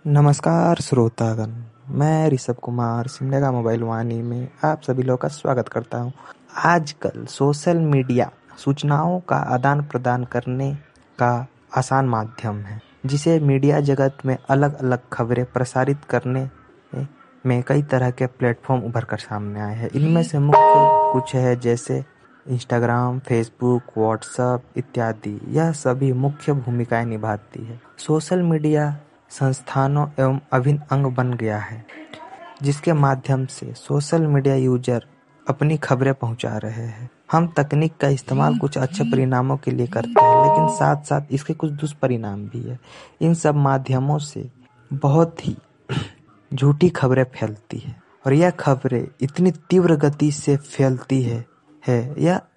नमस्कार श्रोतागण। मैं ऋषभ कुमार सिमडेगा मोबाइल वाणी में आप सभी लोग का स्वागत करता हूं। आजकल सोशल मीडिया सूचनाओं का आदान प्रदान करने का आसान माध्यम है, जिसे मीडिया जगत में अलग अलग खबरें प्रसारित करने में कई तरह के प्लेटफॉर्म उभर कर सामने आए हैं। इनमें से मुख्य कुछ है जैसे इंस्टाग्राम, फेसबुक, व्हाट्सएप इत्यादि। यह सभी मुख्य भूमिकाएं निभाती है। सोशल मीडिया संस्थानों एवं अभिन्न अंग बन गया है, जिसके माध्यम से सोशल मीडिया यूजर अपनी खबरें पहुंचा रहे हैं। हम तकनीक का इस्तेमाल कुछ अच्छे परिणामों के लिए करते हैं, लेकिन साथ साथ इसके कुछ दुष्परिणाम भी है। इन सब माध्यमों से बहुत ही झूठी खबरें फैलती है और यह खबरें इतनी तीव्र गति से फैलती है। यह